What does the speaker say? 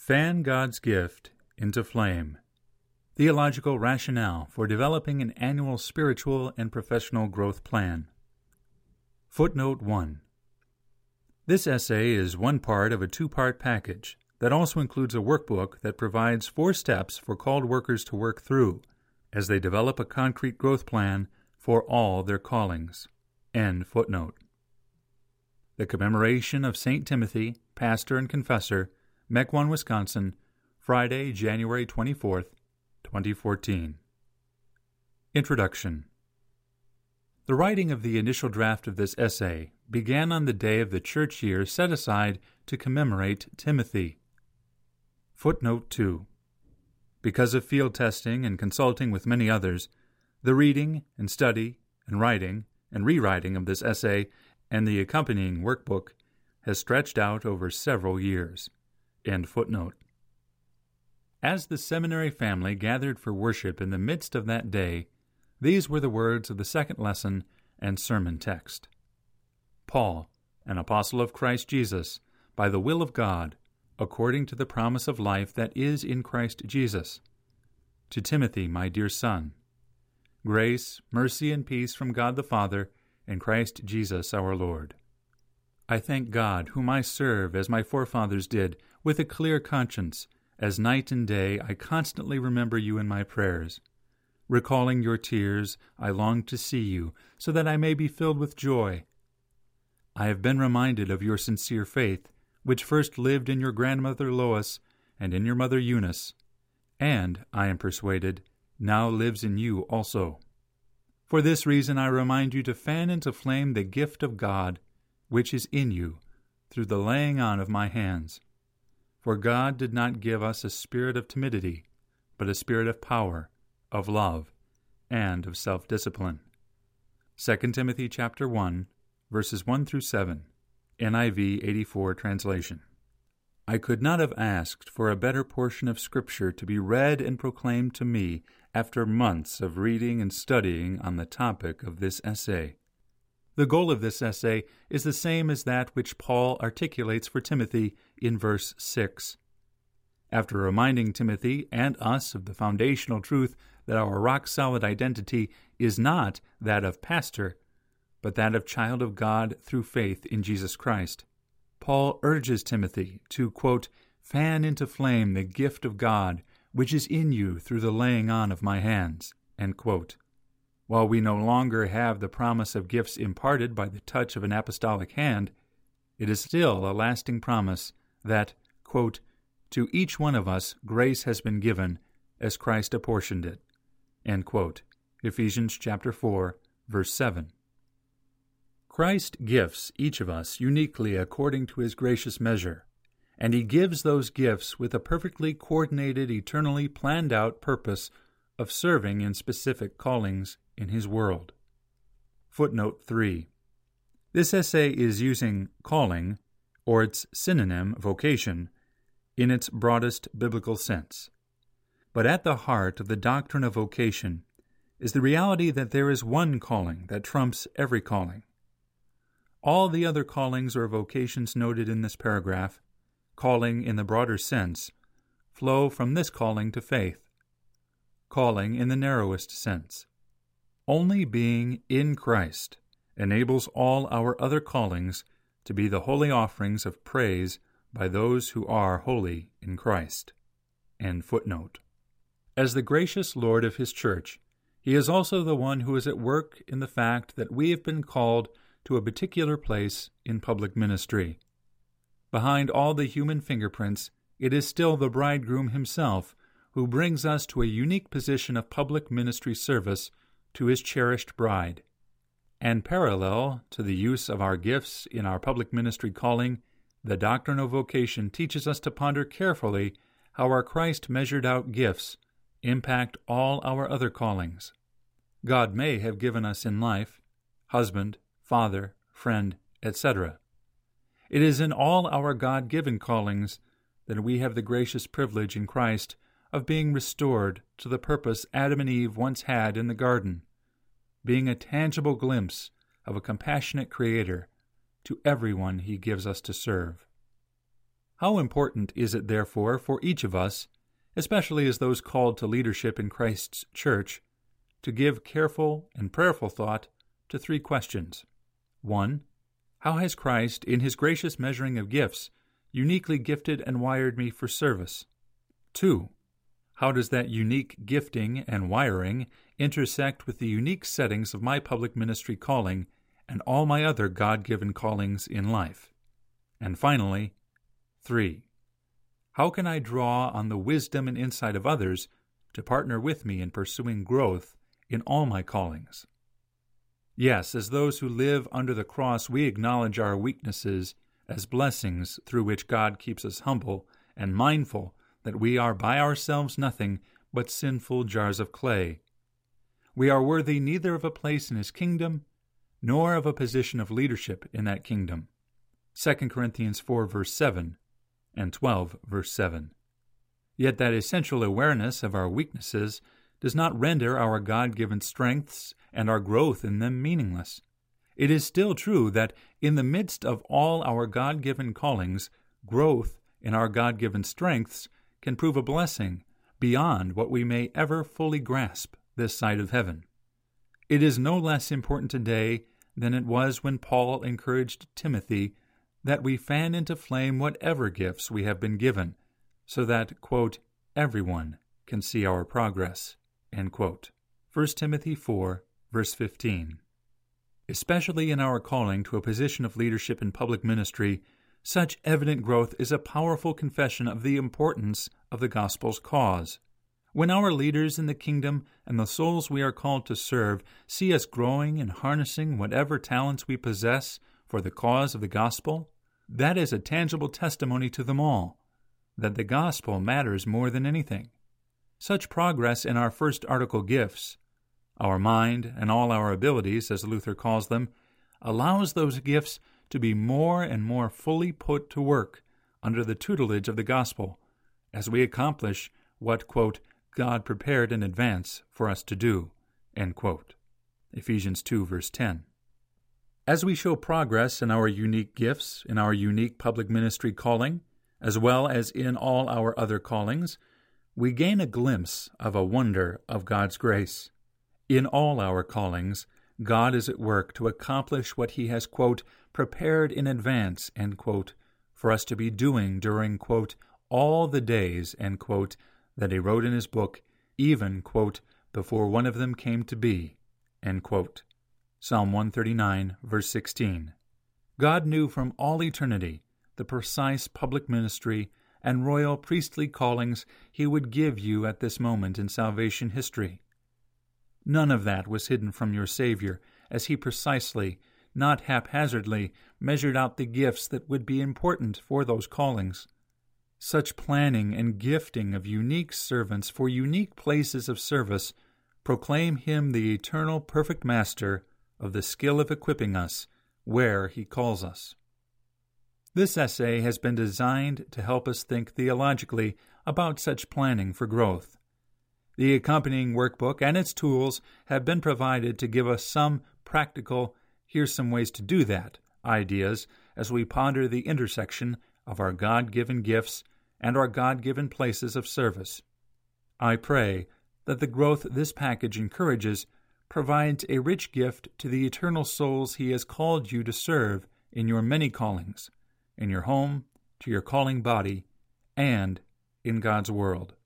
Fan God's Gift into Flame. Theological Rationale for Developing an Annual Spiritual and Professional Growth Plan. Footnote 1. This essay is one part of a two-part package that also includes a workbook that provides 4 steps for called workers to work through as they develop a concrete growth plan for all their callings. End footnote. The commemoration of St. Timothy, pastor and confessor, Mequon, Wisconsin, Friday, January 24th, 2014. Introduction. The writing of the initial draft of this essay began on the day of the church year set aside to commemorate Timothy. Footnote 2. Because of field testing and consulting with many others, the reading and study and writing and rewriting of this essay and the accompanying workbook has stretched out over several years. End footnote. As the seminary family gathered for worship in the midst of that day, these were the words of the second lesson and sermon text. Paul, an apostle of Christ Jesus, by the will of God, according to the promise of life that is in Christ Jesus. To Timothy, my dear son, grace, mercy, and peace from God the Father and Christ Jesus our Lord. I thank God, whom I serve as my forefathers did, with a clear conscience, as night and day I constantly remember you in my prayers. Recalling your tears, I long to see you, so that I may be filled with joy. I have been reminded of your sincere faith, which first lived in your grandmother Lois and in your mother Eunice, and, I am persuaded, now lives in you also. For this reason I remind you to fan into flame the gift of God, which is in you, through the laying on of my hands. For God did not give us a spirit of timidity, but a spirit of power, of love, and of self-discipline. 2 Timothy chapter 1, verses 1 through 7, NIV 84 translation. I could not have asked for a better portion of Scripture to be read and proclaimed to me after months of reading and studying on the topic of this essay. The goal of this essay is the same as that which Paul articulates for Timothy in verse 6. After reminding Timothy and us of the foundational truth that our rock-solid identity is not that of pastor, but that of child of God through faith in Jesus Christ, Paul urges Timothy to, quote, fan into flame the gift of God, which is in you through the laying on of my hands, end quote. While we no longer have the promise of gifts imparted by the touch of an apostolic hand, it is still a lasting promise that, quote, to each one of us grace has been given as Christ apportioned it, end quote. Ephesians chapter 4, verse 7. Christ gifts each of us uniquely according to his gracious measure, and he gives those gifts with a perfectly coordinated, eternally planned out purpose of serving in specific callings in his world. Footnote 3. This essay is using calling, or its synonym, vocation, in its broadest biblical sense. But at the heart of the doctrine of vocation is the reality that there is one calling that trumps every calling. All the other callings or vocations noted in this paragraph, calling in the broader sense, flow from this calling to faith. Calling in the narrowest sense. Only being in Christ enables all our other callings to be the holy offerings of praise by those who are holy in Christ. End footnote. As the gracious Lord of his church, he is also the one who is at work in the fact that we have been called to a particular place in public ministry. Behind all the human fingerprints, it is still the bridegroom himself who brings us to a unique position of public ministry service to his cherished bride. And parallel to the use of our gifts in our public ministry calling, the doctrine of vocation teaches us to ponder carefully how our Christ-measured-out gifts impact all our other callings. God may have given us in life, husband, father, friend, etc. It is in all our God-given callings that we have the gracious privilege in Christ of being restored to the purpose Adam and Eve once had in the garden, being a tangible glimpse of a compassionate Creator to everyone he gives us to serve. How important is it, therefore, for each of us, especially as those called to leadership in Christ's church, to give careful and prayerful thought to three questions. 1. How has Christ, in his gracious measuring of gifts, uniquely gifted and wired me for service? 2. How does that unique gifting and wiring intersect with the unique settings of my public ministry calling and all my other God-given callings in life? And finally, 3. How can I draw on the wisdom and insight of others to partner with me in pursuing growth in all my callings? Yes, as those who live under the cross, we acknowledge our weaknesses as blessings through which God keeps us humble and mindful that we are by ourselves nothing but sinful jars of clay. We are worthy neither of a place in his kingdom nor of a position of leadership in that kingdom. 2 Corinthians 4, verse 7, and 12, verse 7. Yet that essential awareness of our weaknesses does not render our God-given strengths and our growth in them meaningless. It is still true that in the midst of all our God-given callings, growth in our God-given strengths can prove a blessing beyond what we may ever fully grasp this side of heaven. It is no less important today than it was when Paul encouraged Timothy that we fan into flame whatever gifts we have been given, so that, quote, everyone can see our progress, end quote. 1 Timothy 4, verse 15. Especially in our calling to a position of leadership in public ministry, such evident growth is a powerful confession of the importance of the gospel's cause. When our leaders in the kingdom and the souls we are called to serve see us growing and harnessing whatever talents we possess for the cause of the gospel, that is a tangible testimony to them all that the gospel matters more than anything. Such progress in our first article gifts, our mind and all our abilities, as Luther calls them, allows those gifts to be more and more fully put to work under the tutelage of the gospel as we accomplish what, quote, God prepared in advance for us to do, end quote. Ephesians 2, verse 10. As we show progress in our unique gifts, in our unique public ministry calling, as well as in all our other callings, we gain a glimpse of a wonder of God's grace. In all our callings, God is at work to accomplish what he has, quote, prepared in advance, end quote, for us to be doing during, quote, all the days, end quote, that he wrote in his book, even, quote, before one of them came to be, end quote. Psalm 139, verse 16. God knew from all eternity the precise public ministry and royal priestly callings he would give you at this moment in salvation history. None of that was hidden from your Savior, as he precisely, not haphazardly, measured out the gifts that would be important for those callings. Such planning and gifting of unique servants for unique places of service proclaim him the eternal perfect master of the skill of equipping us where he calls us. This essay has been designed to help us think theologically about such planning for growth. The accompanying workbook and its tools have been provided to give us some practical, here's some ways to do that, ideas as we ponder the intersection of our God-given gifts and our God-given places of service. I pray that the growth this package encourages provides a rich gift to the eternal souls he has called you to serve in your many callings, in your home, to your calling body, and in God's world.